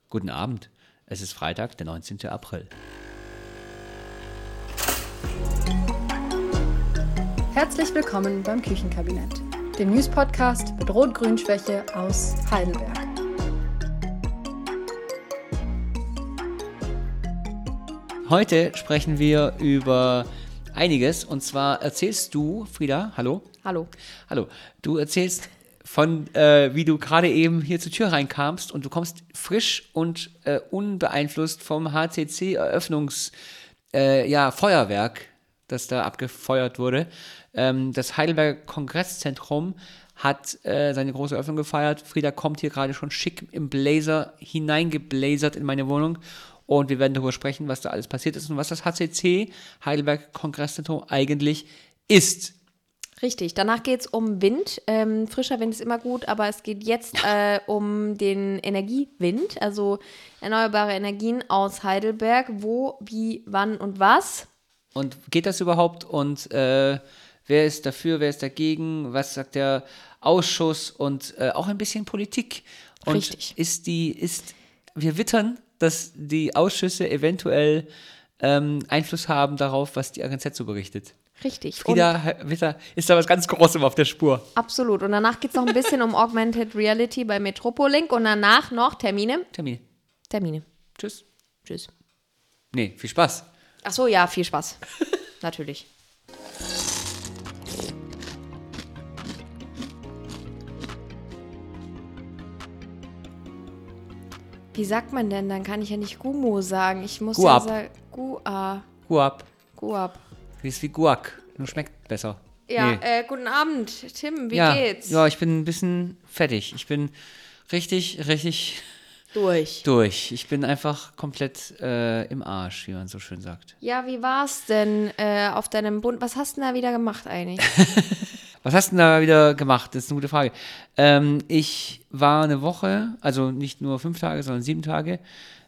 Guten Abend. Es ist Freitag, der 19. April. Herzlich willkommen beim Küchenkabinett, dem News-Podcast mit Rot-Grün-Schwäche aus Heidelberg. Heute sprechen wir über einiges, und zwar erzählst du, Frieda, hallo? Hallo. Hallo, du erzählst von, wie du gerade eben hier zur Tür reinkamst und du kommst frisch und unbeeinflusst vom HCC-Eröffnungsfeuerwerk, das da abgefeuert wurde. Das Heidelberger Kongresszentrum hat seine große Eröffnung gefeiert. Frieda kommt hier gerade schon schick im Blazer hineingeblazert in meine Wohnung. Und wir werden darüber sprechen, was da alles passiert ist und was das HCC, Heidelberg Kongresszentrum, eigentlich ist. Richtig, danach geht es um Wind. Frischer Wind ist immer gut, aber es geht jetzt um den Energiewind, also erneuerbare Energien aus Heidelberg. Wo, wie, wann und was? Und geht das überhaupt? Und wer ist dafür, wer ist dagegen? Was sagt der Ausschuss? Und auch ein bisschen Politik. Und Richtig. Wir wittern, dass die Ausschüsse eventuell Einfluss haben darauf, was die AGNZ so berichtet. Richtig. Frieda Witter ist da was ganz Großes auf der Spur. Absolut. Und danach geht es noch ein bisschen um Augmented Reality bei Metropoliink und danach noch Termine. Termine. Tschüss. Tschüss. Nee, viel Spaß. Ach so, ja, viel Spaß. Natürlich. Wie sagt man denn? Dann kann ich ja nicht Gumo sagen. Ich muss Guap. ja sagen Gua. Guap. Guap. Wie ist wie Guac. Nur schmeckt besser. Ja, Nee. Guten Abend, Tim. Wie ja, geht's? Ja, ich bin ein bisschen fertig. Ich bin richtig durch. Ich bin einfach komplett im Arsch, wie man so schön sagt. Ja, wie war's denn auf deinem Bund? Was hast du denn da wieder gemacht eigentlich? Was hast du denn da wieder gemacht? Das ist eine gute Frage. Ich war eine Woche, also nicht nur 5 Tage, sondern 7 Tage,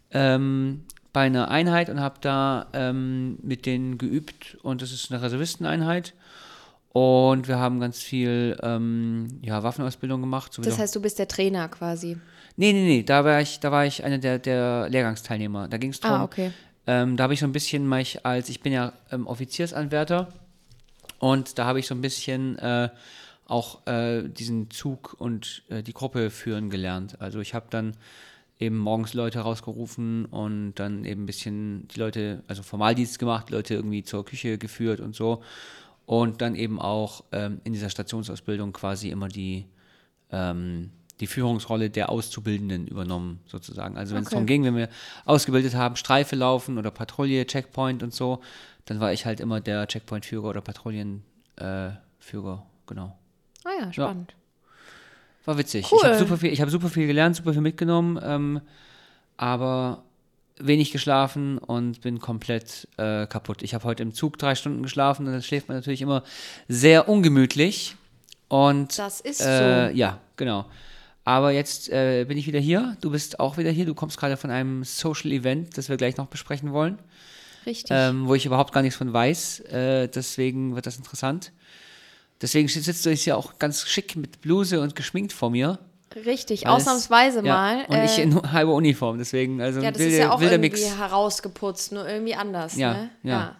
bei einer Einheit und habe da mit denen geübt. Und das ist eine Reservisteneinheit. Und wir haben ganz viel Waffenausbildung gemacht. Das heißt, du bist der Trainer quasi. Nee, da war ich einer der Lehrgangsteilnehmer. Da ging es darum, okay. da habe ich so ein bisschen, ich bin ja Offiziersanwärter und da habe ich so ein bisschen auch diesen Zug und die Gruppe führen gelernt. Also ich habe dann eben morgens Leute rausgerufen und dann eben ein bisschen die Leute, also Formaldienst gemacht, Leute irgendwie zur Küche geführt und so. Und dann eben auch in dieser Stationsausbildung quasi immer die Führungsrolle der Auszubildenden übernommen, sozusagen. Also wenn es darum ging, wenn wir ausgebildet haben, Streife laufen oder Patrouille, Checkpoint und so, dann war ich halt immer der Checkpoint-Führer oder Patrouillenführer, genau. Ah ja, spannend. Ja. War witzig. Cool. Ich habe super viel gelernt, super viel mitgenommen, aber wenig geschlafen und bin komplett kaputt. Ich habe heute im Zug 3 Stunden geschlafen und dann schläft man natürlich immer sehr ungemütlich. Und Das ist so. Ja, genau. Aber jetzt bin ich wieder hier. Du bist auch wieder hier. Du kommst gerade von einem Social Event, das wir gleich noch besprechen wollen. Richtig. Wo ich überhaupt gar nichts von weiß. Deswegen wird das interessant. Deswegen sitzt du jetzt hier auch ganz schick mit Bluse und geschminkt vor mir. Richtig, ausnahmsweise mal. Und ich in halber Uniform, deswegen. Also ja, das ist ja auch wilder irgendwie Mix. herausgeputzt, nur irgendwie anders. Ja, ne? ja.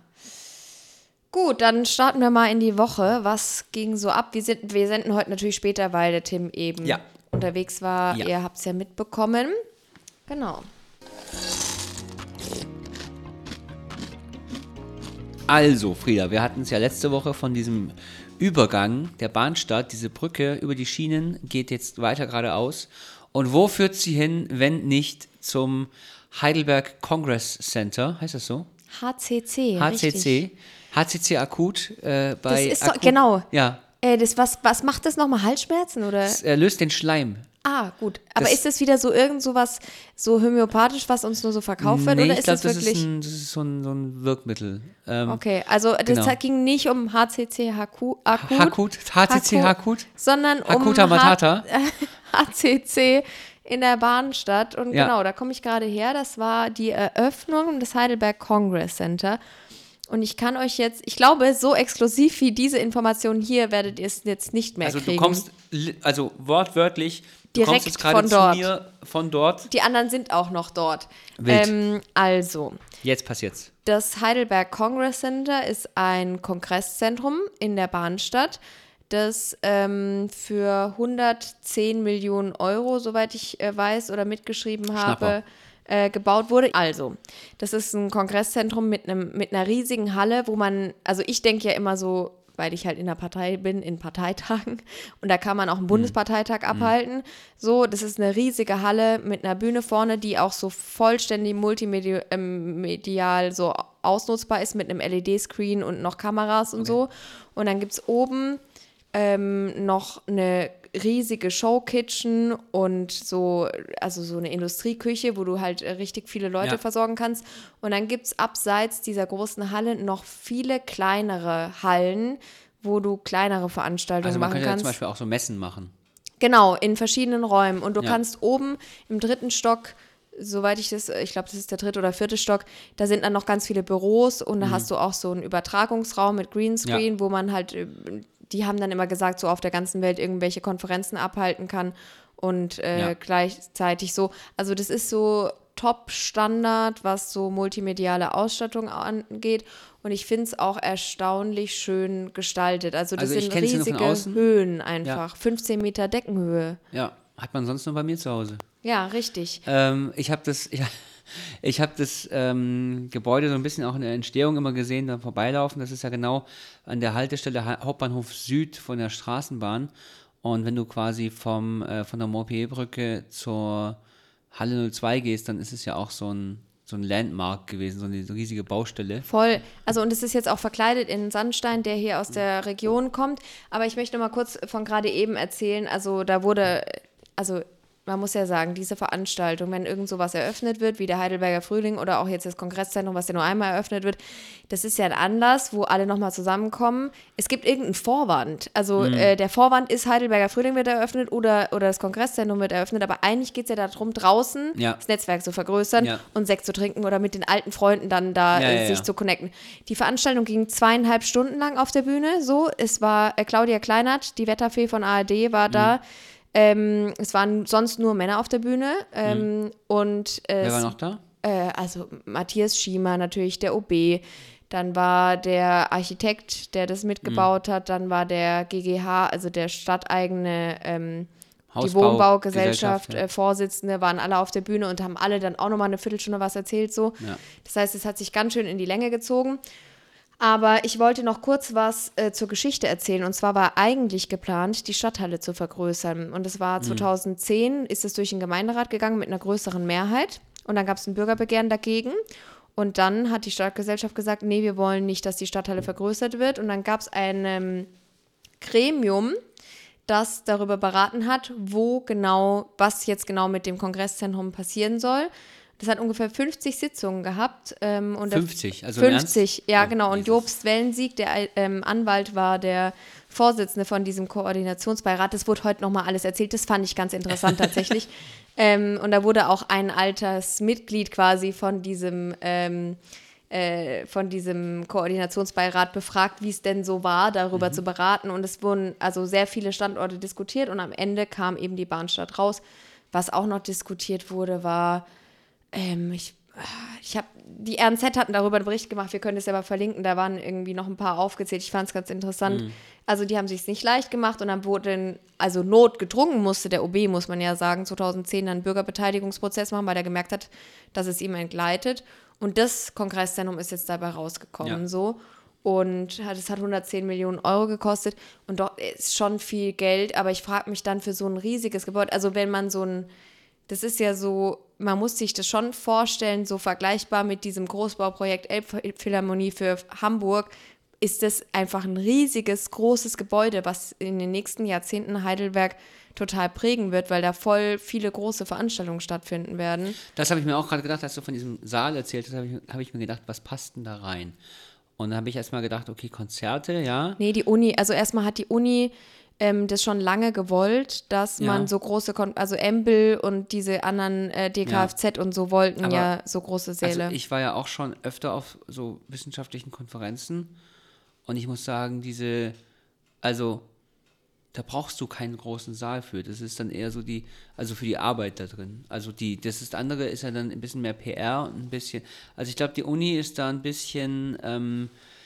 Gut, dann starten wir mal in die Woche. Was ging so ab? Wir senden heute natürlich später, weil der Tim eben unterwegs war. Ja. Ihr habt es ja mitbekommen. Genau. Also, Frieda, wir hatten es ja letzte Woche von diesem Übergang der Bahnstadt. Diese Brücke über die Schienen geht jetzt weiter geradeaus. Und wo führt sie hin, wenn nicht zum Heidelberg Congress Center? Heißt das so? HCC. HCC. Richtig. HCC akut. Bei Das ist akut, so, genau. Ja. Was macht das nochmal? Halsschmerzen? Oder? Es löst den Schleim. Ah, gut. Aber Das- ist das wieder so irgend sowas, so homöopathisch, was uns nur so verkauft wird? Nee, Oder ich ist glaube, das das wirklich. ist so ein Wirkmittel. Okay, also das genau. ging nicht um HCC akut, HCC akut? sondern Hakuta um Matata? HCC in der Bahnstadt. Und Ja. genau, da komme ich gerade her. Das war die Eröffnung des Heidelberg Congress Center. Und ich kann euch jetzt, ich glaube, so exklusiv wie diese Information hier werdet ihr es jetzt nicht mehr kriegen. Du kommst, wortwörtlich, du direkt kommst jetzt gerade zu mir von dort. Die anderen sind auch noch dort. Wild. Jetzt passiert's. Das Heidelberg Congress Center ist ein Kongresszentrum in der Bahnstadt, das für 110 Millionen Euro, soweit ich weiß oder mitgeschrieben habe, gebaut wurde. Also, das ist ein Kongresszentrum mit einer riesigen Halle, wo man, also ich denke ja immer so, weil ich halt in der Partei bin, in Parteitagen, und da kann man auch einen Bundesparteitag abhalten. So, das ist eine riesige Halle mit einer Bühne vorne, die auch so vollständig multimedial so ausnutzbar ist mit einem LED-Screen und noch Kameras und so. Und dann gibt es oben noch eine riesige Showkitchen und so eine Industrieküche, wo du halt richtig viele Leute versorgen kannst. Und dann gibt es abseits dieser großen Halle noch viele kleinere Hallen, wo du kleinere Veranstaltungen machen kannst. Also man könnte ja zum Beispiel auch so Messen machen. Genau, in verschiedenen Räumen. Und du kannst oben im 3. Stock, soweit ich glaube, das ist der 3. oder 4. Stock, da sind dann noch ganz viele Büros und da hast du auch so einen Übertragungsraum mit Greenscreen, wo man halt, die haben dann immer gesagt, so auf der ganzen Welt irgendwelche Konferenzen abhalten kann und gleichzeitig so, also das ist so Top-Standard, was so multimediale Ausstattung angeht, und ich finde es auch erstaunlich schön gestaltet. Also das sind riesige Höhen einfach, 15 Meter Deckenhöhe. Ja, hat man sonst nur bei mir zu Hause. Ja, richtig. Ich habe das Gebäude so ein bisschen auch in der Entstehung immer gesehen, dann vorbeilaufen. Das ist ja genau an der Haltestelle Hauptbahnhof Süd von der Straßenbahn. Und wenn du quasi von der Montpellier-Brücke zur Halle 02 gehst, dann ist es ja auch so ein Landmark gewesen, so eine riesige Baustelle. Voll. Also und es ist jetzt auch verkleidet in Sandstein, der hier aus der Region kommt. Aber ich möchte noch mal kurz von gerade eben erzählen. Also da wurde, man muss ja sagen, diese Veranstaltung, wenn irgend sowas eröffnet wird, wie der Heidelberger Frühling oder auch jetzt das Kongresszentrum, was ja nur einmal eröffnet wird, das ist ja ein Anlass, wo alle nochmal zusammenkommen. Es gibt irgendeinen Vorwand. Also der Vorwand ist, Heidelberger Frühling wird eröffnet oder das Kongresszentrum wird eröffnet, aber eigentlich geht es ja darum, draußen das Netzwerk zu vergrößern und Sekt zu trinken oder mit den alten Freunden dann sich zu connecten. Die Veranstaltung ging 2,5 Stunden lang auf der Bühne. So, es war Claudia Kleinert, die Wetterfee von ARD, war da. Es waren sonst nur Männer auf der Bühne. Und wer war noch da? Also Matthias Schiemer natürlich, der OB. Dann war der Architekt, der das mitgebaut hat. Dann war der GGH, also der stadteigene die Wohnbaugesellschaft, Vorsitzende, waren alle auf der Bühne und haben alle dann auch nochmal eine Viertelstunde was erzählt. So. Ja. Das heißt, es hat sich ganz schön in die Länge gezogen. Aber ich wollte noch kurz was zur Geschichte erzählen. Und zwar war eigentlich geplant, die Stadthalle zu vergrößern. Und es war 2010, ist es durch den Gemeinderat gegangen mit einer größeren Mehrheit. Und dann gab es ein Bürgerbegehren dagegen. Und dann hat die Stadtgesellschaft gesagt, nee, wir wollen nicht, dass die Stadthalle vergrößert wird. Und dann gab es ein Gremium, das darüber beraten hat, was jetzt genau mit dem Kongresszentrum passieren soll. Das hat ungefähr 50 Sitzungen gehabt. 50, also 50, ja genau. Und Jobst Wellensiek, der Anwalt, war der Vorsitzende von diesem Koordinationsbeirat. Das wurde heute nochmal alles erzählt. Das fand ich ganz interessant tatsächlich. Und da wurde auch ein altes Mitglied quasi von diesem Koordinationsbeirat befragt, wie es denn so war, darüber zu beraten. Und es wurden also sehr viele Standorte diskutiert und am Ende kam eben die Bahnstadt raus. Was auch noch diskutiert wurde, war die RNZ hatten darüber einen Bericht gemacht, wir können das ja mal verlinken, da waren irgendwie noch ein paar aufgezählt, ich fand es ganz interessant. Also die haben sich es nicht leicht gemacht und dann wurde, also notgedrungen musste der OB, muss man ja sagen, 2010 dann einen Bürgerbeteiligungsprozess machen, weil er gemerkt hat, dass es ihm entgleitet. Und das Kongresszentrum ist jetzt dabei rausgekommen, so. Und es hat 110 Millionen Euro gekostet und doch ist schon viel Geld, aber ich frage mich dann für so ein riesiges Gebäude, also wenn man das ist ja so, man muss sich das schon vorstellen, so vergleichbar mit diesem Großbauprojekt Elbphilharmonie für Hamburg, ist das einfach ein riesiges, großes Gebäude, was in den nächsten Jahrzehnten Heidelberg total prägen wird, weil da voll viele große Veranstaltungen stattfinden werden. Das habe ich mir auch gerade gedacht, als du von diesem Saal erzählt hast, habe ich mir gedacht, was passt denn da rein? Und dann habe ich erstmal gedacht, okay, Konzerte, ja. Nee, die Uni, also erstmal hat die Uni das schon lange gewollt, dass man so große, also Embel und diese anderen DKFZ und so wollten Aber, ja so große Säle. Also ich war ja auch schon öfter auf so wissenschaftlichen Konferenzen und ich muss sagen, also da brauchst du keinen großen Saal für. Das ist dann eher so also für die Arbeit da drin. Also das andere ist ja dann ein bisschen mehr PR und ein bisschen, also ich glaube, die Uni ist da ein bisschen,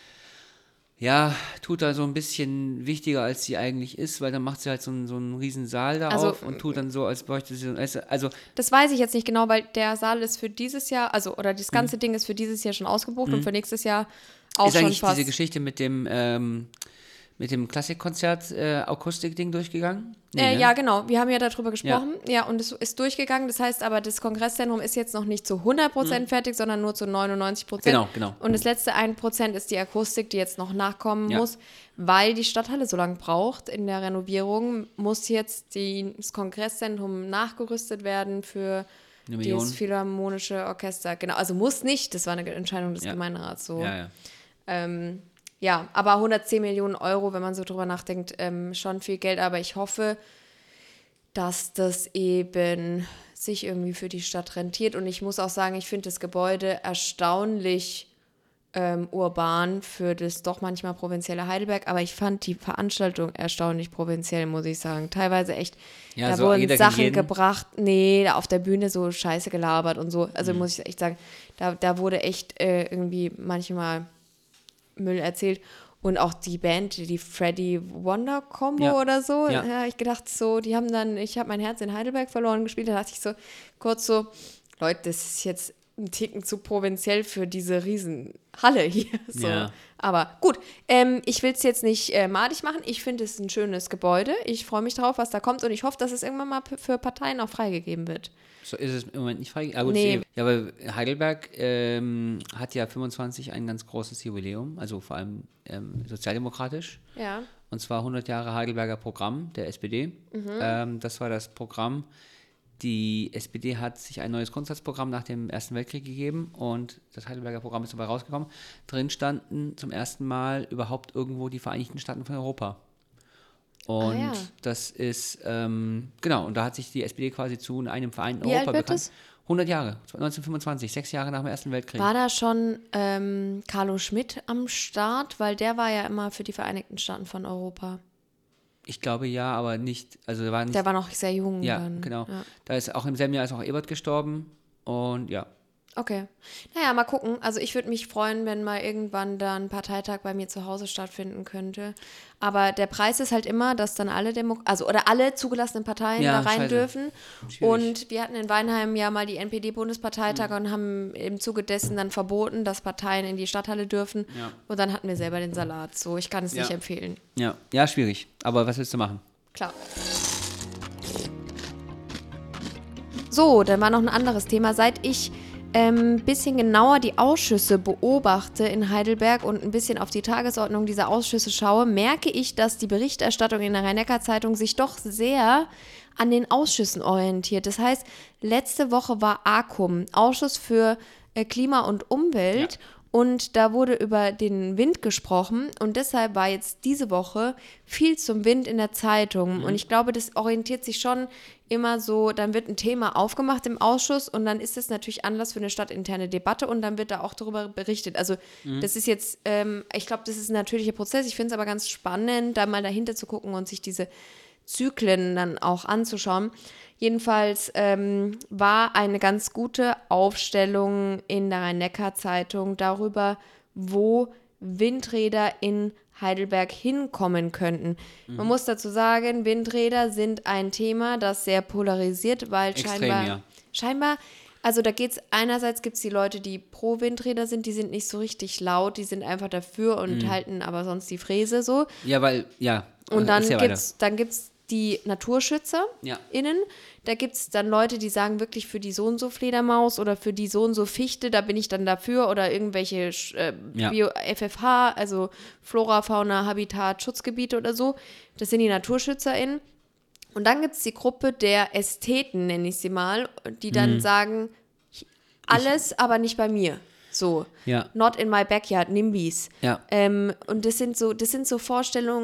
tut da so ein bisschen wichtiger, als sie eigentlich ist, weil dann macht sie halt so einen riesen Saal da auf und tut dann so, als bräuchte sie also das weiß ich jetzt nicht genau, weil der Saal ist für dieses Jahr, also oder das ganze Ding ist für dieses Jahr schon ausgebucht und für nächstes Jahr auch ist schon eigentlich fast. diese Geschichte mit dem Klassikkonzert Akustik-Ding durchgegangen? Nee, ne? Ja, genau. Wir haben ja darüber gesprochen. Ja, und es ist durchgegangen. Das heißt aber, das Kongresszentrum ist jetzt noch nicht zu 100% fertig, fertig, sondern nur zu 99%. Genau. Und das letzte 1% ist die Akustik, die jetzt noch nachkommen muss, weil die Stadthalle so lange braucht in der Renovierung, muss jetzt das Kongresszentrum nachgerüstet werden für das Philharmonische Orchester. Genau, also muss nicht. Das war eine Entscheidung des Gemeinderats. So. Ja, aber 110 Millionen Euro, wenn man so drüber nachdenkt, schon viel Geld. Aber ich hoffe, dass das eben sich irgendwie für die Stadt rentiert. Und ich muss auch sagen, ich finde das Gebäude erstaunlich urban für das doch manchmal provinzielle Heidelberg. Aber ich fand die Veranstaltung erstaunlich provinziell, muss ich sagen. Teilweise echt, da so wurden Sachen gebracht, auf der Bühne so Scheiße gelabert und so. Also muss ich echt sagen, da wurde echt irgendwie manchmal Müll erzählt und auch die Band, die Freddy Wonder Combo oder so, ich gedacht so, die haben dann, ich habe mein Herz in Heidelberg verloren gespielt, da dachte ich so, kurz so, Leute, das ist jetzt ein Ticken zu provinziell für diese Riesenhalle hier. So. Ja. Aber gut, ich will es jetzt nicht madig machen, ich finde es ein schönes Gebäude, ich freue mich drauf, was da kommt und ich hoffe, dass es irgendwann mal für Parteien auch freigegeben wird. So ist es im Moment nicht freigegeben. Nee. Ja, aber Heidelberg hat ja 25 ein ganz großes Jubiläum, also vor allem sozialdemokratisch. Ja. Und zwar 100 Jahre Heidelberger Programm der SPD. Das war das Programm. Die SPD hat sich ein neues Grundsatzprogramm nach dem Ersten Weltkrieg gegeben und das Heidelberger Programm ist dabei rausgekommen. Drin standen zum ersten Mal überhaupt irgendwo die Vereinigten Staaten von Europa. Und das ist, und da hat sich die SPD quasi zu einem vereinten Europa bekannt. 100 Jahre, 1925, 6 Jahre nach dem Ersten Weltkrieg. War da schon Carlo Schmitt am Start? Weil der war ja immer für die Vereinigten Staaten von Europa. Ich glaube ja, aber nicht, also der war nicht. Der war noch sehr jung. Ja, dann. Genau. Ja. Da ist auch im selben Jahr ist auch Ebert gestorben und ja. Okay. Naja, mal gucken. Also ich würde mich freuen, wenn mal irgendwann da ein Parteitag bei mir zu Hause stattfinden könnte. Aber der Preis ist halt immer, dass dann alle alle zugelassenen Parteien da rein dürfen. Schwierig. Und wir hatten in Weinheim ja mal die NPD-Bundesparteitage und haben im Zuge dessen dann verboten, dass Parteien in die Stadthalle dürfen. Ja. Und dann hatten wir selber den Salat. So, ich kann es nicht empfehlen. Ja, schwierig. Aber was willst du machen? Klar. So, dann war noch ein anderes Thema. Seit ich ein bisschen genauer die Ausschüsse beobachte in Heidelberg und ein bisschen auf die Tagesordnung dieser Ausschüsse schaue, merke ich, dass die Berichterstattung in der Rhein-Neckar-Zeitung sich doch sehr an den Ausschüssen orientiert. Das heißt, letzte Woche war AKUM, Ausschuss für Klima und Umwelt. Ja. Und da wurde über den Wind gesprochen und deshalb war jetzt diese Woche viel zum Wind in der Zeitung. Und ich glaube, das orientiert sich schon immer so, dann wird ein Thema aufgemacht im Ausschuss und dann ist es natürlich Anlass für eine stadtinterne Debatte und dann wird da auch darüber berichtet. Also das ist jetzt, ich glaube, das ist ein natürlicher Prozess. Ich finde es aber ganz spannend, da mal dahinter zu gucken und sich diese Zyklen dann auch anzuschauen. Jedenfalls war eine ganz gute Aufstellung in der Rhein-Neckar-Zeitung darüber, wo Windräder in Heidelberg hinkommen könnten. Man muss dazu sagen, Windräder sind ein Thema, das sehr polarisiert, weil scheinbar, also da geht's, einerseits gibt es die Leute, die pro Windräder sind, die sind nicht so richtig laut, die sind einfach dafür und halten aber sonst die Fräse so. Ja, weil, Und dann gibt's die NaturschützerInnen. Da gibt es dann Leute, die sagen wirklich für die so und so Fledermaus oder für die so und so Fichte, da bin ich dann dafür oder irgendwelche FFH, also Flora, Fauna, Habitat, Schutzgebiete oder so. Das sind die NaturschützerInnen. Und dann gibt es die Gruppe der Ästheten, nenne ich sie mal, die dann sagen, alles, aber nicht bei mir. So, not in my backyard, NIMBYs. Ja. Und das sind so Vorstellungen,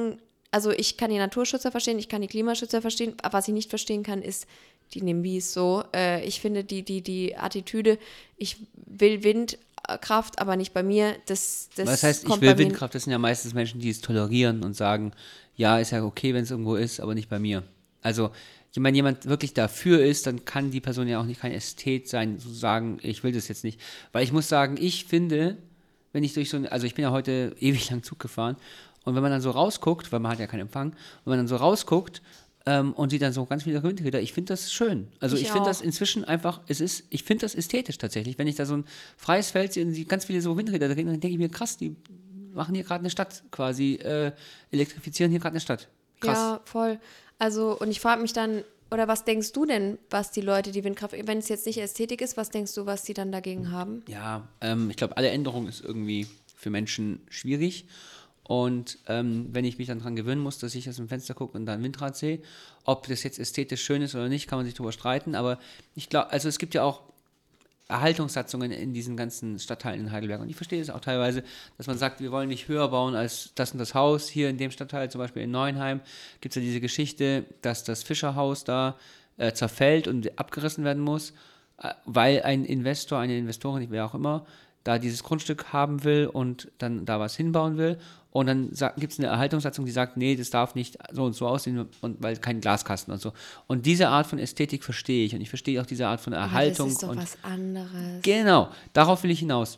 also ich kann die Naturschützer verstehen, ich kann die Klimaschützer verstehen, aber was ich nicht verstehen kann, ist die NIMBYs so. Ich finde die Attitüde, ich will Windkraft, aber nicht bei mir, das Was heißt, kommt ich will bei mir. Windkraft? Das sind ja meistens Menschen, die es tolerieren und sagen, ja, ist ja okay, wenn es irgendwo ist, aber nicht bei mir. Also, wenn jemand wirklich dafür ist, dann kann die Person ja auch nicht kein Ästhet sein, zu sagen, ich will das jetzt nicht. Weil ich muss sagen, ich finde, wenn ich also ich bin ja heute ewig lang Zug gefahren und wenn man dann so rausguckt, weil man hat ja keinen Empfang, und wenn man dann so rausguckt und sieht dann so ganz viele Windräder, ich finde das schön. Also ich finde das inzwischen einfach, ich finde das ästhetisch tatsächlich. Wenn ich da so ein freies Feld sehe und ganz viele so Windräder drin, dann denke ich mir, krass, die machen hier gerade eine Stadt quasi, elektrifizieren hier gerade eine Stadt. Krass. Ja, voll. Also, und ich frage mich dann, oder was denkst du denn, was die Leute, die Windkraft, wenn es jetzt nicht Ästhetik ist, was denkst du, was die dann dagegen haben? Ja, ich glaube, alle Änderung ist irgendwie für Menschen schwierig. Und wenn ich mich dann daran gewöhnen muss, dass ich aus dem Fenster gucke und da ein Windrad sehe, ob das jetzt ästhetisch schön ist oder nicht, kann man sich darüber streiten. Aber ich glaube, also es gibt ja auch Erhaltungssatzungen in diesen ganzen Stadtteilen in Heidelberg. Und ich verstehe es auch teilweise, dass man sagt, wir wollen nicht höher bauen als das und das Haus. Hier in dem Stadtteil, zum Beispiel in Neuenheim, gibt es ja diese Geschichte, dass das Fischerhaus da zerfällt und abgerissen werden muss, weil ein Investor, eine Investorin, wer auch immer, da dieses Grundstück haben will und dann da was hinbauen will. Und dann gibt es eine Erhaltungssatzung, die sagt, nee, das darf nicht so und so aussehen, und weil kein Glaskasten und so. Und diese Art von Ästhetik verstehe ich. Und ich verstehe auch diese Art von Erhaltung. Aber das ist doch was anderes. Genau, darauf will ich hinaus.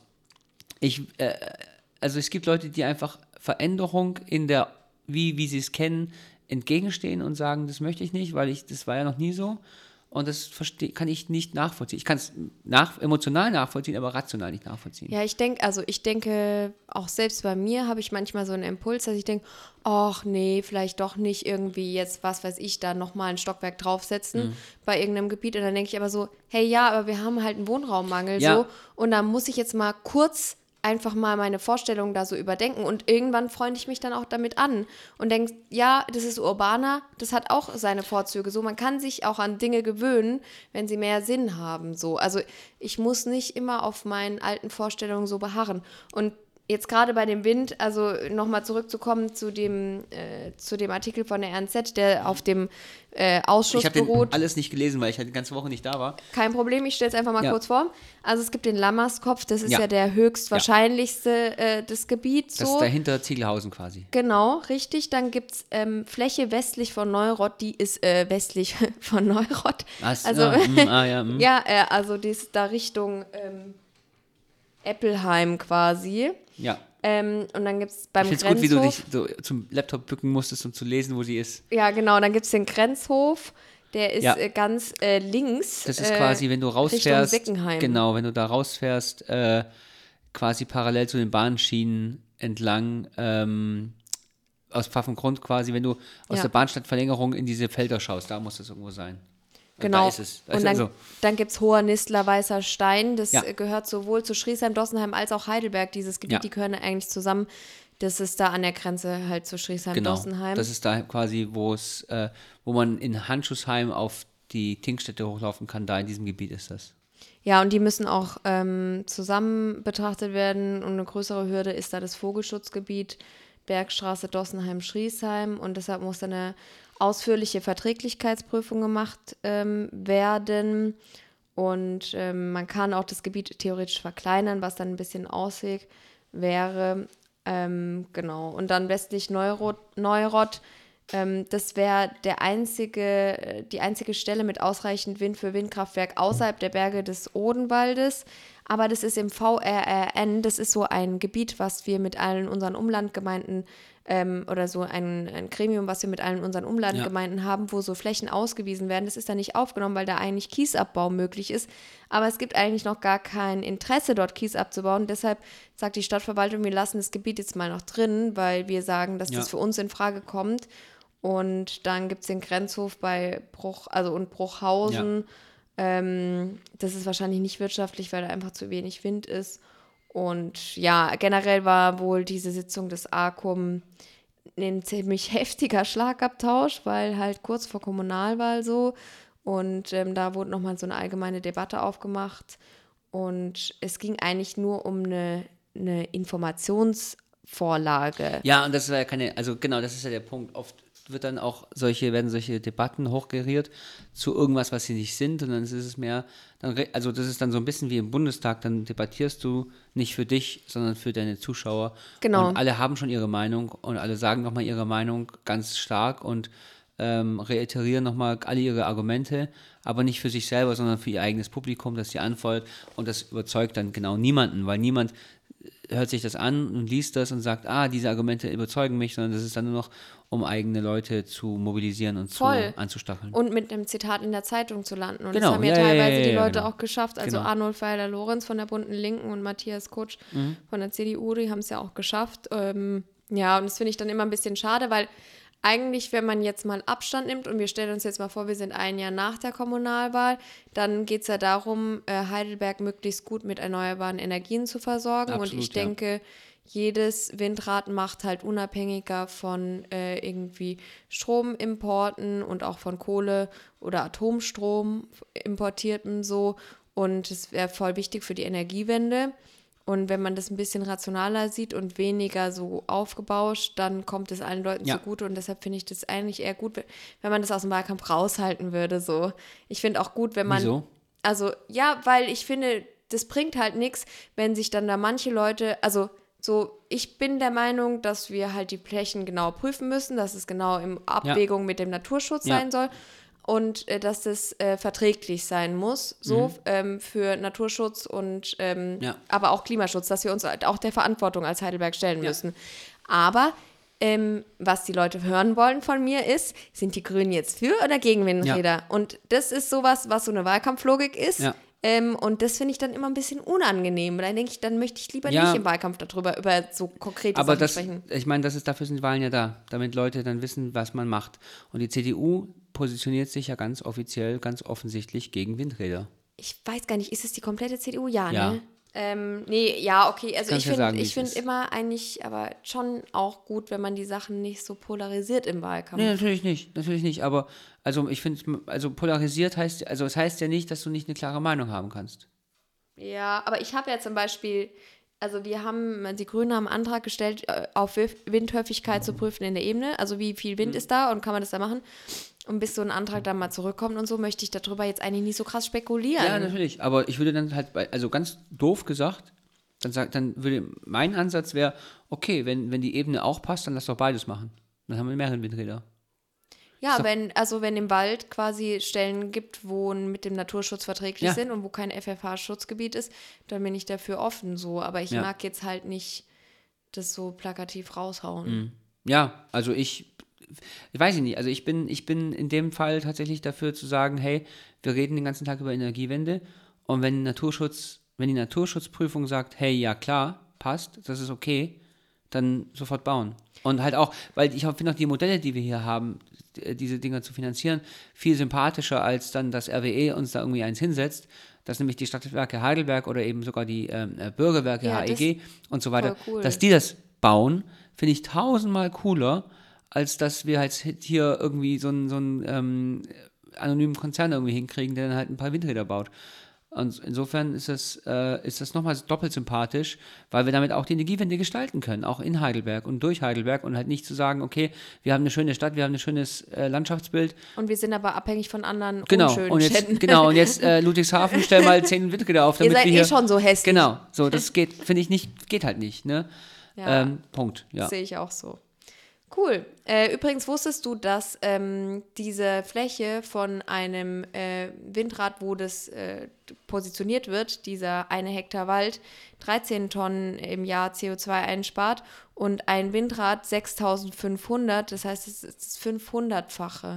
Also es gibt Leute, die einfach Veränderung in der, wie sie es kennen, entgegenstehen und sagen, das möchte ich nicht, weil das war ja noch nie so. Und das kann ich nicht nachvollziehen. Ich kann es emotional nachvollziehen, aber rational nicht nachvollziehen. Ja, ich denke, auch selbst bei mir habe ich manchmal so einen Impuls, dass ich denke, ach nee, vielleicht doch nicht irgendwie jetzt, was weiß ich, da nochmal ein Stockwerk draufsetzen bei irgendeinem Gebiet. Und dann denke ich aber so, hey, ja, aber wir haben halt einen Wohnraummangel so. Und da muss ich jetzt mal kurz einfach mal meine Vorstellungen da so überdenken, und irgendwann freunde ich mich dann auch damit an und denke, ja, das ist urbaner, das hat auch seine Vorzüge, so, man kann sich auch an Dinge gewöhnen, wenn sie mehr Sinn haben, so, also ich muss nicht immer auf meinen alten Vorstellungen so beharren. Und jetzt gerade bei dem Wind, also nochmal zurückzukommen zu dem Artikel von der RNZ, der auf dem Ausschuss beruht. Ich habe alles nicht gelesen, weil ich halt die ganze Woche nicht da war. Kein Problem, ich stelle es einfach mal kurz vor. Also es gibt den Lammerskopf, das ist ja der höchstwahrscheinlichste des Gebiets. Das ist dahinter Ziegelhausen quasi. Genau, richtig. Dann gibt es Fläche westlich von Neurott, die ist westlich von Neurott. Also, also die ist da Richtung Eppelheim quasi. Ja. Und dann gibt es beim Grenzhof... Ich finde es gut, wie du dich so zum Laptop bücken musstest, um zu lesen, wo sie ist. Ja, genau. Dann gibt es den Grenzhof, der ist ganz links. Das ist quasi, wenn du rausfährst... Richtung Sickenheim. Genau, wenn du da rausfährst, quasi parallel zu den Bahnschienen entlang, aus Pfaffengrund quasi, wenn du aus der Bahnstadtverlängerung in diese Felder schaust, da muss das irgendwo sein. Genau. Da ist es. Und dann gibt es Hoher Nistler, Weißer Stein. Das gehört sowohl zu Schriesheim, Dossenheim als auch Heidelberg. Dieses Gebiet, die gehören eigentlich zusammen. Das ist da an der Grenze halt zu Schriesheim, Dossenheim. Genau, das ist da quasi, wo man in Handschuhsheim auf die Tinkstätte hochlaufen kann. Da in diesem Gebiet ist das. Ja, und die müssen auch zusammen betrachtet werden. Und eine größere Hürde ist da das Vogelschutzgebiet, Bergstraße, Dossenheim, Schriesheim. Und deshalb muss da eine ausführliche Verträglichkeitsprüfung gemacht werden, und man kann auch das Gebiet theoretisch verkleinern, was dann ein bisschen Ausweg wäre. Genau. Und dann westlich Neurott, das wäre die einzige Stelle mit ausreichend Wind für Windkraftwerk außerhalb der Berge des Odenwaldes. Aber das ist im VRRN, das ist so ein Gebiet, was wir mit allen unseren Umlandgemeinden oder so ein Gremium, was wir mit allen unseren Umlandgemeinden haben, wo so Flächen ausgewiesen werden. Das ist da nicht aufgenommen, weil da eigentlich Kiesabbau möglich ist. Aber es gibt eigentlich noch gar kein Interesse, dort Kies abzubauen. Deshalb sagt die Stadtverwaltung, wir lassen das Gebiet jetzt mal noch drin, weil wir sagen, dass das für uns in Frage kommt. Und dann gibt es den Grenzhof bei Bruchhausen. Ja. Das ist wahrscheinlich nicht wirtschaftlich, weil da einfach zu wenig Wind ist. Und ja, generell war wohl diese Sitzung des ARCUM ein ziemlich heftiger Schlagabtausch, weil halt kurz vor Kommunalwahl so. Und da wurde nochmal so eine allgemeine Debatte aufgemacht. Und es ging eigentlich nur um eine Vorlage. Ja, und das ist ja keine, also genau, das ist ja der Punkt. Oft werden solche Debatten hochgeriert zu irgendwas, was sie nicht sind, und dann ist es mehr, also das ist dann so ein bisschen wie im Bundestag, dann debattierst du nicht für dich, sondern für deine Zuschauer. Genau. Und alle haben schon ihre Meinung und alle sagen nochmal ihre Meinung ganz stark und reiterieren nochmal alle ihre Argumente, aber nicht für sich selber, sondern für ihr eigenes Publikum, das sie anfeuert, und das überzeugt dann genau niemanden, weil niemand hört sich das an und liest das und sagt, diese Argumente überzeugen mich, sondern das ist dann nur noch, um eigene Leute zu mobilisieren und anzustacheln. Und mit einem Zitat in der Zeitung zu landen. Und Genau, das haben ja teilweise die Leute genau. auch geschafft. Also Genau. Arnold Weiler-Lorenz von der Bunten Linken und Matthias Kutsch von der CDU, die haben es ja auch geschafft. Und das finde ich dann immer ein bisschen schade, weil eigentlich, wenn man jetzt mal Abstand nimmt und wir stellen uns jetzt mal vor, wir sind ein Jahr nach der Kommunalwahl, dann geht es ja darum, Heidelberg möglichst gut mit erneuerbaren Energien zu versorgen. Absolut, und ich denke, jedes Windrad macht halt unabhängiger von irgendwie Stromimporten und auch von Kohle oder Atomstrom importierten so. Und es wäre voll wichtig für die Energiewende. Und wenn man das ein bisschen rationaler sieht und weniger so aufgebauscht, dann kommt es allen Leuten zugute. Und deshalb finde ich das eigentlich eher gut, wenn man das aus dem Wahlkampf raushalten würde. So. Ich finde auch gut, wenn man... Wieso? Also, ja, weil ich finde, das bringt halt nichts, wenn sich dann da manche Leute... Also, so, ich bin der Meinung, dass wir halt die Flächen genau prüfen müssen, dass es genau in Abwägung mit dem Naturschutz sein soll. Und dass das verträglich sein muss, so für Naturschutz und aber auch Klimaschutz, dass wir uns halt auch der Verantwortung als Heidelberg stellen müssen. Aber was die Leute hören wollen von mir ist, sind die Grünen jetzt für oder gegen Windräder? Ja. Und das ist sowas, was so eine Wahlkampflogik ist. Ja. Und das finde ich dann immer ein bisschen unangenehm. Dann möchte ich lieber nicht im Wahlkampf über so konkrete Sachen sprechen. Ich meine, dafür sind Wahlen ja da, damit Leute dann wissen, was man macht. Und die CDU positioniert sich ja ganz offiziell, ganz offensichtlich gegen Windräder. Ich weiß gar nicht, ist es die komplette CDU? Ja, ne? Okay. Also ich finde immer eigentlich aber schon auch gut, wenn man die Sachen nicht so polarisiert im Wahlkampf. Nee, natürlich nicht. Aber also ich finde, polarisiert heißt, also es heißt ja nicht, dass du nicht eine klare Meinung haben kannst. Ja, aber ich habe ja zum Beispiel, also die Grünen haben einen Antrag gestellt, auf Windhäufigkeit zu prüfen in der Ebene. Also wie viel Wind ist da und kann man das da machen? Und bis so ein Antrag dann mal zurückkommt und so, möchte ich darüber jetzt eigentlich nicht so krass spekulieren. Ja, natürlich. Aber ich würde dann halt, also ganz doof gesagt, mein Ansatz wäre, okay, wenn die Ebene auch passt, dann lass doch beides machen. Dann haben wir mehrere Windräder. Ja, wenn im Wald quasi Stellen gibt, wo mit dem Naturschutz verträglich sind und wo kein FFH-Schutzgebiet ist, dann bin ich dafür offen so. Aber ich mag jetzt halt nicht das so plakativ raushauen. Ja, also ich weiß nicht, also ich bin in dem Fall tatsächlich dafür zu sagen, hey, wir reden den ganzen Tag über Energiewende, und wenn die Naturschutzprüfung sagt, hey, ja klar, passt, das ist okay, dann sofort bauen. Und halt auch, weil ich finde auch die Modelle, die wir hier haben, diese Dinger zu finanzieren, viel sympathischer, als dann das RWE uns da irgendwie eins hinsetzt, dass nämlich die Stadtwerke Heidelberg oder eben sogar die Bürgerwerke HEG und so weiter, cool. Dass die das bauen, finde ich 1000-mal cooler, als dass wir halt hier irgendwie so einen anonymen Konzern irgendwie hinkriegen, der dann halt ein paar Windräder baut. Und insofern ist das nochmal doppelt sympathisch, weil wir damit auch die Energiewende gestalten können, auch in Heidelberg und durch Heidelberg, und halt nicht zu sagen, okay, wir haben eine schöne Stadt, wir haben ein schönes Landschaftsbild. Und wir sind aber abhängig von anderen unschönen Städten. Genau, und jetzt Ludwigshafen, stell mal 10 Windräder auf, damit ihr seid wir hier, schon so hässlich. Genau, so, das finde ich nicht, geht halt nicht, ne? Ja, Punkt, ja. Das sehe ich auch so. Cool. Übrigens wusstest du, dass diese Fläche von einem Windrad, wo das positioniert wird, dieser 1 Hektar Wald, 13 Tonnen im Jahr CO2 einspart, und ein Windrad 6.500, das heißt, es ist das 500-fache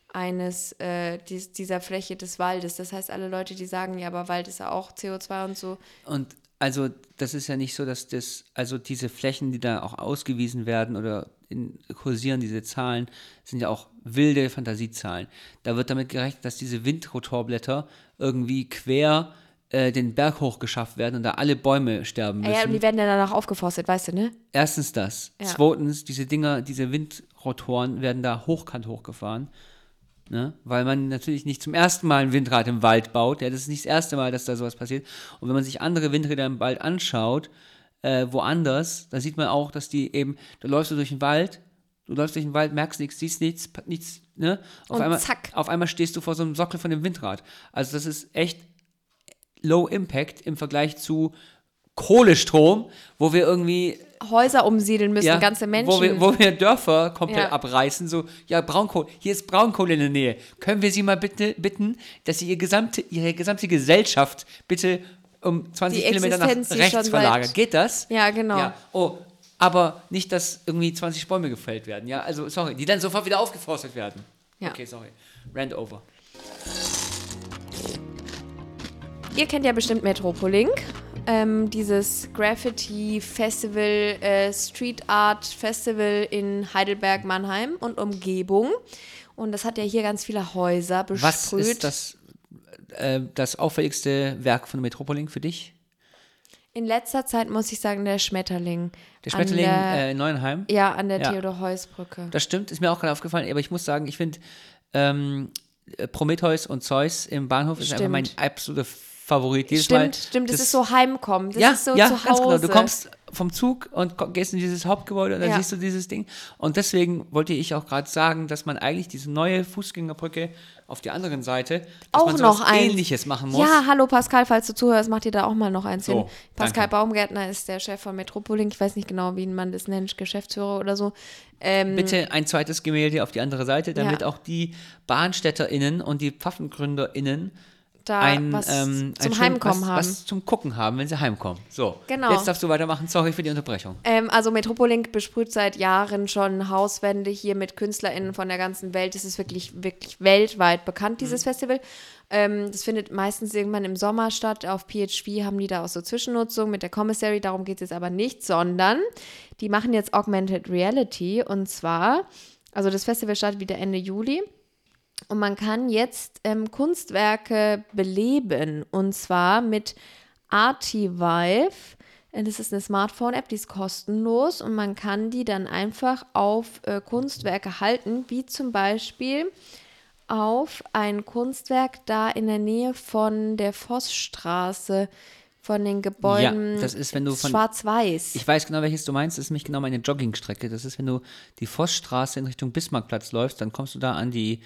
dieser Fläche des Waldes. Das heißt, alle Leute, die sagen, ja, aber Wald ist ja auch CO2 und so. Und also das ist ja nicht so, dass diese Flächen, die da auch ausgewiesen werden oder kursieren, diese Zahlen, sind ja auch wilde Fantasiezahlen. Da wird damit gerechnet, dass diese Windrotorblätter irgendwie quer den Berg hochgeschafft werden und da alle Bäume sterben müssen. Ja, und die werden dann danach aufgeforstet, weißt du, ne? Erstens das. Ja. Zweitens, diese Windrotoren werden da hochkant hochgefahren. Ne? Weil man natürlich nicht zum ersten Mal ein Windrad im Wald baut. Ja, das ist nicht das erste Mal, dass da sowas passiert. Und wenn man sich andere Windräder im Wald anschaut, woanders, da sieht man auch, dass die eben, du läufst durch den Wald, merkst nichts, siehst nichts, ne? Und zack. Auf einmal stehst du vor so einem Sockel von dem Windrad. Also das ist echt Low Impact im Vergleich zu Kohlestrom, wo wir irgendwie Häuser umsiedeln müssen, ganze Menschen. Wo wir Dörfer komplett abreißen, so, ja, Braunkohle, hier ist Braunkohle in der Nähe. Können wir Sie mal bitte bitten, dass Sie Ihre gesamte Gesellschaft bitte um 20 Kilometer nach rechts verlagern? Geht das? Ja, genau. Ja. Oh, aber nicht, dass irgendwie 20 Bäume gefällt werden, ja, also, sorry, die dann sofort wieder aufgeforstet werden. Ja. Okay, sorry. Rant over. Ihr kennt ja bestimmt Metropolink. Dieses Graffiti-Festival, Street Art Festival in Heidelberg, Mannheim und Umgebung. Und das hat ja hier ganz viele Häuser besprüht. Was ist das auffälligste Werk von Metropolink für dich? In letzter Zeit muss ich sagen, der Schmetterling. Der Schmetterling in Neuenheim? Ja, an der Theodor-Heuss-Brücke. Das stimmt, ist mir auch gerade aufgefallen. Aber ich muss sagen, ich finde Prometheus und Zeus im Bahnhof ist einfach mein absoluter Favorit. Stimmt, das ist so Heimkommen. Das ist so zu Hause. Ganz genau. Du kommst vom Zug und gehst in dieses Hauptgebäude und dann siehst du dieses Ding. Und deswegen wollte ich auch gerade sagen, dass man eigentlich diese neue Fußgängerbrücke auf der anderen Seite, dass auch man so noch was Ähnliches machen muss. Ja, hallo Pascal, falls du zuhörst, mach dir da auch mal noch eins hin. Pascal danke. Baumgärtner ist der Chef von Metropolink. Ich weiß nicht genau, wie man das nennt, Geschäftsführer oder so. Bitte ein zweites Gemälde auf die andere Seite, damit auch die BahnstädterInnen und die PfaffengründerInnen zum Heimkommen haben. Was zum Gucken haben, wenn sie heimkommen. So, genau. Jetzt darfst du weitermachen. Sorry für die Unterbrechung. Also Metropolink besprüht seit Jahren schon Hauswände hier mit KünstlerInnen von der ganzen Welt. Es ist wirklich, wirklich weltweit bekannt, dieses Festival. Das findet meistens irgendwann im Sommer statt. Auf PHV haben die da auch so Zwischennutzung mit der Commissary. Darum geht es jetzt aber nicht, sondern die machen jetzt Augmented Reality. Und zwar, also das Festival startet wieder Ende Juli. Und man kann jetzt Kunstwerke beleben, und zwar mit Artivive. Das ist eine Smartphone-App, die ist kostenlos und man kann die dann einfach auf Kunstwerke halten, wie zum Beispiel auf ein Kunstwerk da in der Nähe von der Vossstraße, von den Gebäuden. Ja, das ist, wenn du von Schwarz-Weiß. Ich weiß genau, welches du meinst. Das ist nämlich genau meine Joggingstrecke. Das ist, wenn du die Vossstraße in Richtung Bismarckplatz läufst, dann kommst du da an die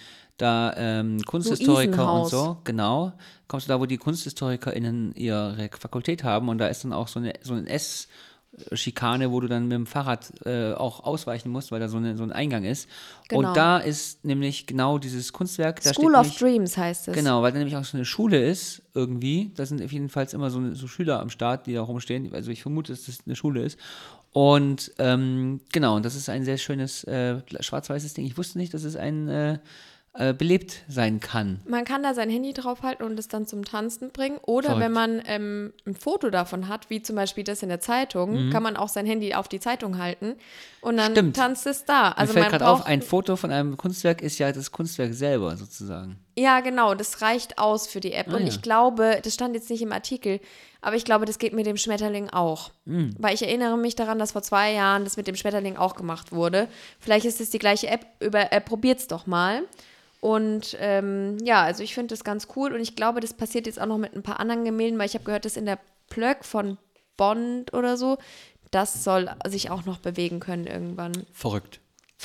Kunsthistoriker und so. Genau. Kommst du da, wo die KunsthistorikerInnen ihre Fakultät haben und da ist dann auch so eine S-Schikane, wo du dann mit dem Fahrrad auch ausweichen musst, weil da so ein Eingang ist. Genau. Und da ist nämlich genau dieses Kunstwerk. Da School of Dreams heißt es. Genau, weil da nämlich auch so eine Schule ist, irgendwie. Da sind jedenfalls immer so Schüler am Start, die da rumstehen. Also ich vermute, dass das eine Schule ist. Und genau, und das ist ein sehr schönes schwarz-weißes Ding. Ich wusste nicht, dass es ein belebt sein kann. Man kann da sein Handy draufhalten und es dann zum Tanzen bringen. Oder Verrückt. wenn man ein Foto davon hat, wie zum Beispiel das in der Zeitung, kann man auch sein Handy auf die Zeitung halten und dann tanzt es da. Also Mir fällt gerade auf, ein Foto von einem Kunstwerk ist ja das Kunstwerk selber sozusagen. Ja, genau, das reicht aus für die App. Und ich glaube, das stand jetzt nicht im Artikel, aber ich glaube, das geht mit dem Schmetterling auch. Weil ich erinnere mich daran, dass vor 2 Jahren das mit dem Schmetterling auch gemacht wurde. Vielleicht ist es die gleiche App, probiert's doch mal. Und also ich finde das ganz cool und ich glaube, das passiert jetzt auch noch mit ein paar anderen Gemälden, weil ich habe gehört, dass in der Plöck von Bond oder so, das soll sich auch noch bewegen können irgendwann. Verrückt.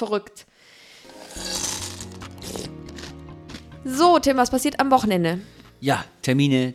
So, Tim, was passiert am Wochenende? Ja, Termine.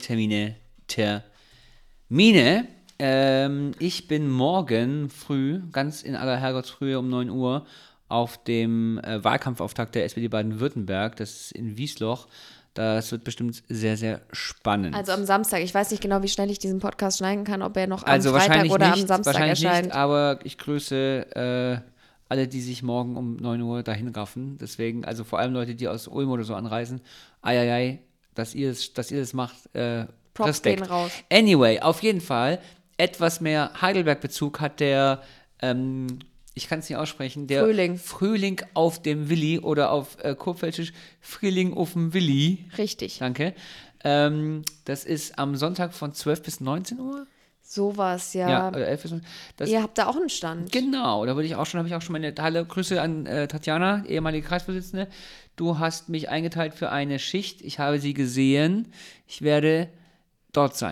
Ich bin morgen früh, ganz in aller Herrgottsfrühe um 9 Uhr, auf dem Wahlkampfauftakt der SPD Baden-Württemberg, das ist in Wiesloch. Das wird bestimmt sehr, sehr spannend. Also am Samstag. Ich weiß nicht genau, wie schnell ich diesen Podcast schneiden kann, ob er noch am Freitag oder am Samstag erscheint. Nicht, aber ich grüße alle, die sich morgen um 9 Uhr dahin raffen. Deswegen, also vor allem Leute, die aus Ulm oder so anreisen. Dass ihr das macht. Props Respekt. gehen raus. Anyway, auf jeden Fall etwas mehr Heidelberg-Bezug hat der ich kann es nicht aussprechen, der Frühling auf dem Willi oder auf Kurpfälschisch Frühling auf dem Willi. Richtig. Danke. Das ist am Sonntag von 12 bis 19 Uhr. Sowas, ja. Ja, oder 11 bis 19 Uhr. Ihr habt da auch einen Stand. Genau, da habe ich auch schon meine Grüße an Tatjana, ehemalige Kreisvorsitzende. Du hast mich eingeteilt für eine Schicht. Ich habe sie gesehen. Ich werde dort sein.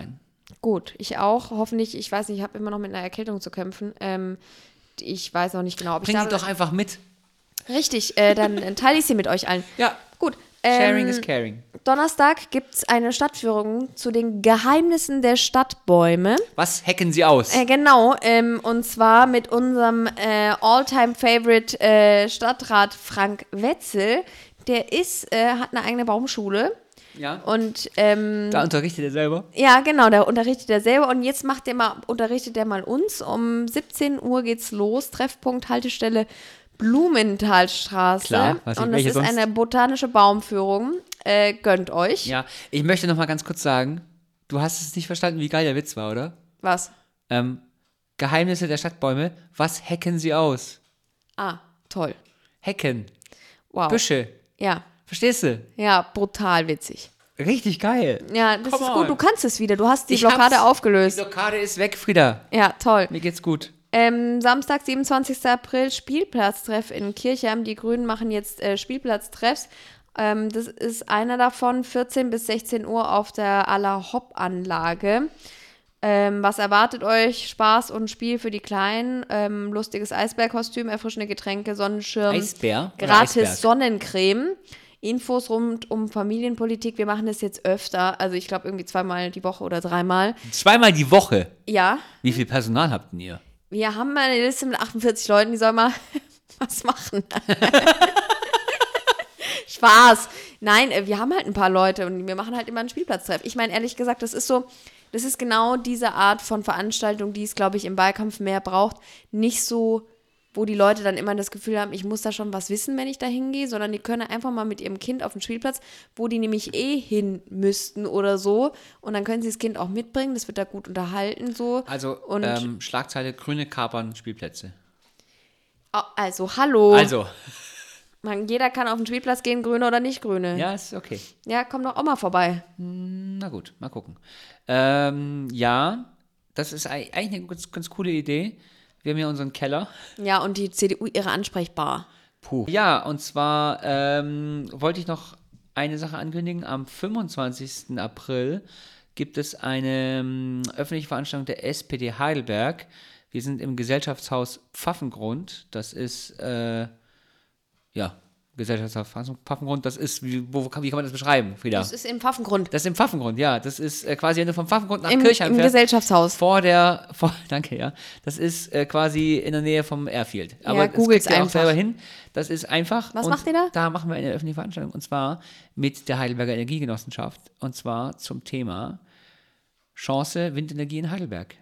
Gut, ich auch. Hoffentlich, ich weiß nicht, ich habe immer noch mit einer Erkältung zu kämpfen. Ich weiß auch nicht genau, ob Bring ich sie doch einfach mit. Richtig, dann teile ich sie mit euch allen. Ja. Gut. Sharing is caring. Donnerstag gibt es eine Stadtführung zu den Geheimnissen der Stadtbäume. Was hacken Sie aus? Genau, und zwar mit unserem All-Time-Favorite Stadtrat Frank Wetzel. Der hat eine eigene Baumschule. Ja. Und Da unterrichtet er selber. ja, genau, da unterrichtet er selber. Und jetzt unterrichtet er mal uns. Um 17 Uhr geht's los. Treffpunkt, Haltestelle Blumenthalstraße. Klar, und das welche ist sonst? eine botanische Baumführung. Gönnt euch. Ja, ich möchte noch mal ganz kurz sagen, du hast es nicht verstanden, wie geil der Witz war, oder? Was? Geheimnisse der Stadtbäume, was hacken sie aus? Ah, toll. Hacken, Wow. Büsche, Ja, verstehst du? ja, brutal witzig. Richtig geil. Ja, das Come ist gut, on. du kannst es wieder. Du hast die Ich Blockade hab's. aufgelöst. Die Blockade ist weg, Frieda. Ja, toll. Mir geht's gut. Samstag, 27. April, Spielplatztreff in Kirchheim. Die Grünen machen jetzt Spielplatztreffs. Das ist einer davon, 14 bis 16 Uhr auf der Aller-Hopp-Anlage. Was erwartet euch? Spaß und Spiel für die Kleinen, lustiges Eisbärkostüm, erfrischende Getränke, Sonnenschirm, Eisbär oder gratis Eisberg? Sonnencreme, Infos rund um Familienpolitik. Wir machen das jetzt öfter, also ich glaube irgendwie 2-mal die Woche oder 3-mal. 2-mal die Woche. Ja, Wie viel Personal habt denn ihr? wir haben mal eine Liste mit 48 Leuten, die sollen mal was machen. Spaß. Nein, wir haben halt ein paar Leute und wir machen halt immer einen Spielplatztreff. Ich meine, ehrlich gesagt, das ist genau diese Art von Veranstaltung, die es, glaube ich, im Wahlkampf mehr braucht. Nicht so, wo die Leute dann immer das Gefühl haben, ich muss da schon was wissen, wenn ich da hingehe, sondern die können einfach mal mit ihrem Kind auf den Spielplatz, wo die nämlich hin müssten oder so. Und dann können sie das Kind auch mitbringen, das wird da gut unterhalten so. Also, Und Schlagzeile, Grüne kapern Spielplätze. also, hallo. Also, Jeder kann auf den Spielplatz gehen, Grüne oder nicht Grüne. ja, ist okay. Ja, komm doch auch mal vorbei. Na gut, mal gucken. Ja, das ist eigentlich eine ganz coole Idee. Wir haben ja unseren Keller. Ja, und die CDU ihre Ansprechbar. Puh. Ja, und zwar wollte ich noch eine Sache ankündigen. Am 25. April gibt es eine öffentliche Veranstaltung der SPD Heidelberg. Wir sind im Gesellschaftshaus Pfaffengrund. Das ist, Gesellschaftshaus Pfaffengrund. Das ist, wie kann man das beschreiben, Frieda? Das ist im Pfaffengrund. Das ist im Pfaffengrund, ja. Das ist quasi, wenn du vom Pfaffengrund nach Im Kirchheim fährst. Gesellschaftshaus. Danke, ja. Das ist quasi in der Nähe vom Airfield. Aber Ja, das googles kriegt ihr auch einfach. selber hin. Das ist einfach. Was Und macht ihr da? Da machen wir eine öffentliche Veranstaltung. Und zwar mit der Heidelberger Energiegenossenschaft. Und zwar zum Thema Chance Windenergie in Heidelberg.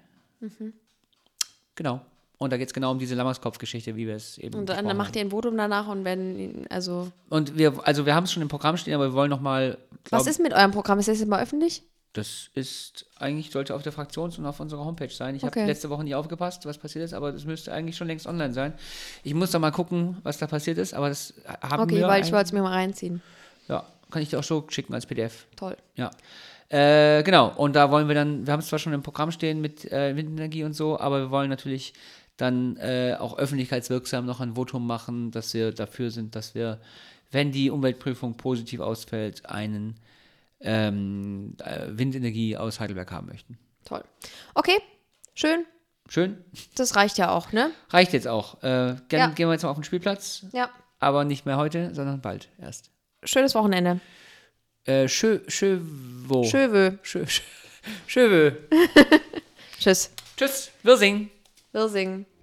Genau. Und da geht es genau um diese Lammerskopf-Geschichte, wie wir es eben Und dann besprochen macht ihr ein Votum danach und wenn, also. Und wir haben es schon im Programm stehen, aber wir wollen nochmal. Was ist mit eurem Programm? Ist das jetzt mal öffentlich? Das ist eigentlich, sollte auf der Fraktions- und auf unserer Homepage sein. Ich Okay. habe letzte Woche nie aufgepasst, was passiert ist, aber das müsste eigentlich schon längst online sein. Ich muss da mal gucken, was da passiert ist, aber das haben Okay, wir. weil ich wollte es mir mal reinziehen. Ja, kann ich dir auch so schicken als PDF. Toll. Ja. Genau, und da wollen wir dann, wir haben es zwar schon im Programm stehen mit Windenergie und so, aber wir wollen natürlich dann auch öffentlichkeitswirksam noch ein Votum machen, dass wir dafür sind, dass wir, wenn die Umweltprüfung positiv ausfällt, einen Windenergie aus Heidelberg haben möchten. Toll. Okay, schön. Schön. Das reicht ja auch, ne? Reicht jetzt auch. Gerne Ja. gehen wir jetzt mal auf den Spielplatz, Ja. aber nicht mehr heute, sondern bald erst. Schönes Wochenende. Schövö. Schövö. Schövö. Tschüss. Tschüss. Wir singen. Wir singen.